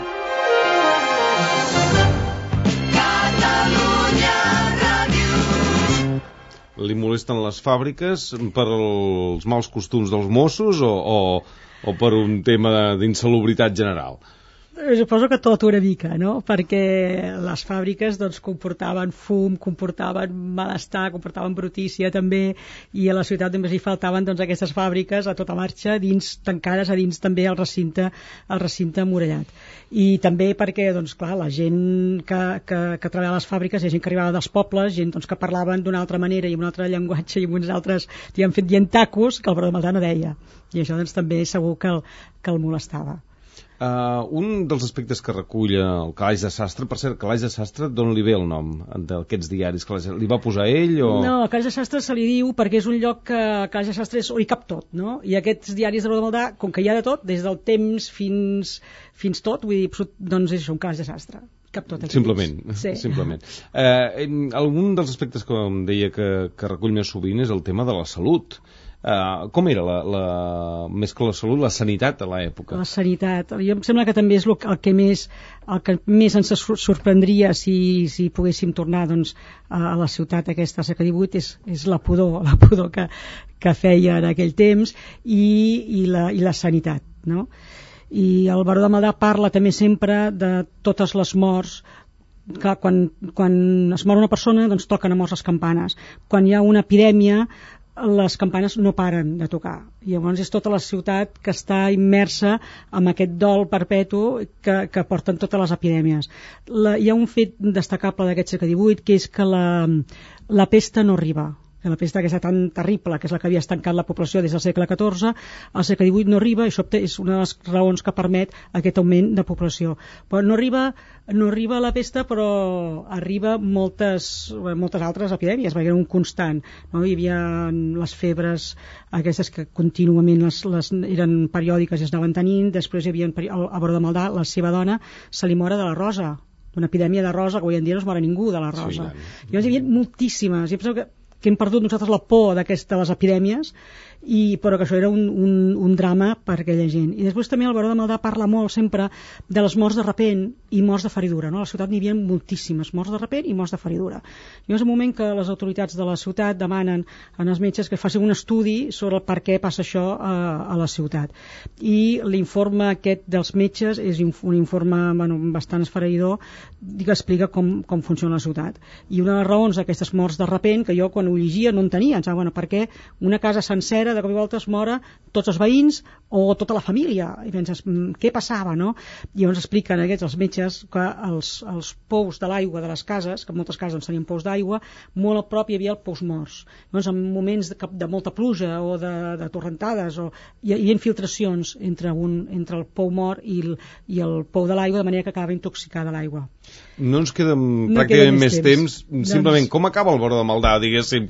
Li molesten les fàbriques per els mals costums dels Mossos o per un tema d'insalubritat general? Suposo que tot una mica, no? Perquè les fàbriques doncs, comportaven fum, comportaven malestar, comportaven brutícia també, i a la ciutat només hi faltaven doncs, aquestes fàbriques a tota marxa, tancades a dins també el recinte emmurallat. I també perquè, doncs, clar, la gent que treballava a les fàbriques, gent que arribava dels pobles, gent doncs, que parlaven d'una altra manera i amb un altre llenguatge i amb uns altres, dient tacos, que el Baró de Maldà no deia. I això doncs, també segur que el molestava. Un dels aspectes que recull el Calaix de Sastre, per cert, Calaix de Sastre, d'on li ve el nom d'aquests diaris? Li va posar ell o...? No, el Calaix de Sastre se li diu perquè és un lloc que el Calaix de Sastre és on hi cap tot, no? I aquests diaris de Baró de Maldà, com que hi ha de tot, des del temps fins tot, vull dir, doncs és un Calaix de Sastre. Cap tot aquí. Simplement. Sí. Simplement. Algun dels aspectes que em deia que recull més sovint és el tema de la salut. Com era, més que la salut, la sanitat a l'època? La sanitat. Jo em sembla que també és el que més ens sorprendria si poguéssim tornar doncs, a la ciutat aquesta del segle XVIII és la pudor que feia en aquell temps i la sanitat, no? I el Baró de Maldà parla també sempre de totes les morts. Clar, quan es mor una persona doncs toquen a morts les campanes. Quan hi ha una epidèmia les campanes no paren de tocar. I llavors és tota la ciutat que està immersa en aquest dol perpetu que porten totes les epidèmies. Hi ha un fet destacable d'aquest segle XVIII, que és que la pesta no arriba. la pesta aquesta tan terrible, que és la que havia estancat la població des del segle XIV, al segle XVIII no arriba, i això és una de les raons que permet aquest augment de població. Però no arriba la pesta, però arriba moltes altres epidèmies, perquè era un constant, no? Hi havia les febres aquestes que contínuament eren periòdiques i es anaven tenint. Després hi havia a Baró de Maldà, la seva dona se li mora de la rosa, una epidèmia de rosa, que avui en dia no es mora ningú de la rosa. Sí, llavors hi havia moltíssimes, i penso que hem perdut nosaltres la por de les epidèmies, però que això era un drama per aquella gent. I després també el Baró de Maldà parla molt sempre de les morts de repent i morts de feridura, no? A la ciutat n'hi havia moltíssimes morts de repent i morts de feridura. Llavors, en un moment que les autoritats de la ciutat demanen als metges que facin un estudi sobre el per què passa això a la ciutat. I l'informe aquest dels metges és un informe bastant esfereïdor, que explica com funciona la ciutat. I una de les raons d'aquestes morts de repent, que jo quan ho llegia no entenia, per què una casa sencera de cop i volta es mora tots els veïns o tota la família, i penses, què passava, no? I llavors expliquen els metges que els pous de l'aigua de les cases, que en moltes cases tenien pous d'aigua, molt a prop hi havia el pous morts. Llavors, en moments de molta pluja o de torrentades, hi ha infiltracions entre el pou mort i el pou de l'aigua, de manera que acaba intoxicada l'aigua. No ens queda pràcticament més temps. Simplement, com acaba el Baró de Maldà, diguéssim?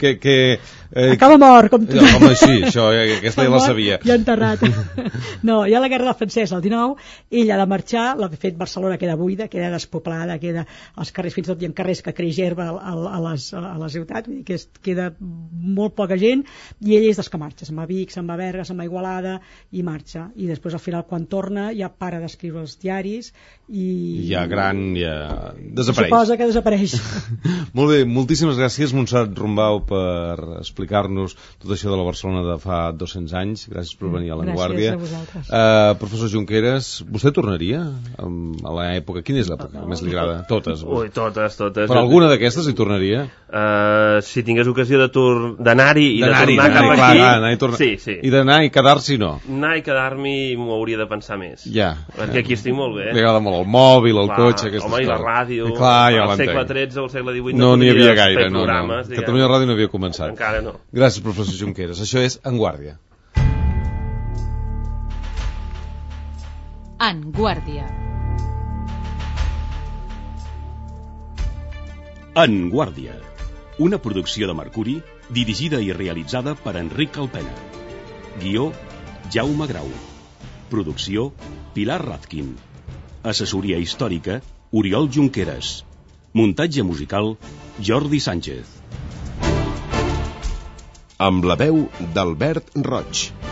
Acaba mort, com tu. Home, sí, això, aquesta ja la sabia. Ja enterrat. No, hi ha la guerra del francès, el 19, ell ha de marxar, l'ha fet Barcelona, queda buida, queda despoblada, queda als carrers, fins i tot hi ha carrers que creix herba a la ciutat, vull dir que queda molt poca gent, i ell és dels que marxa, se'n va a Vic, se'n va a Berga, se'n va a Igualada, i marxa. I després, al final, quan torna, ja para d'escriure els diaris, i ja gran, ja desapareix. Suposa que desapareix. Molt bé, moltíssimes gràcies, Montserrat Rombau, per explicar-nos tot això de la Barcelona de fa 200 anys. Gràcies per venir a La Vanguardia. Gràcies a vosaltres. Professor Junqueras, vostè tornaria a l'època? Quina és l'època que més li agrada? Totes. Ui, totes. Per alguna d'aquestes hi tornaria? Si tingués ocasió d'anar-hi i de tornar cap aquí... Sí. I d'anar i quedar-s'hi no? Anar i quedar-m'hi m'ho hauria de pensar més. Ja. Perquè aquí estic molt bé. Li agrada molt el mòbil, el cotxe... Home, i la ràdio. Ja al segle XIII o al segle XVIII no n'hi havia gaire. Programes, Catalunya Ràdio no havia començat. Encara no. Gràcies, professor Junqueras. Això és En Guàrdia. En Guàrdia. En Guàrdia, una producció de Mercuri dirigida i realitzada per Enric Calpena. Guió, Jaume Grau. Producció, Pilar Razkin. Assessoria històrica, Oriol Junqueras. Muntatge musical, Jordi Sánchez. Amb la veu d'Albert Roig.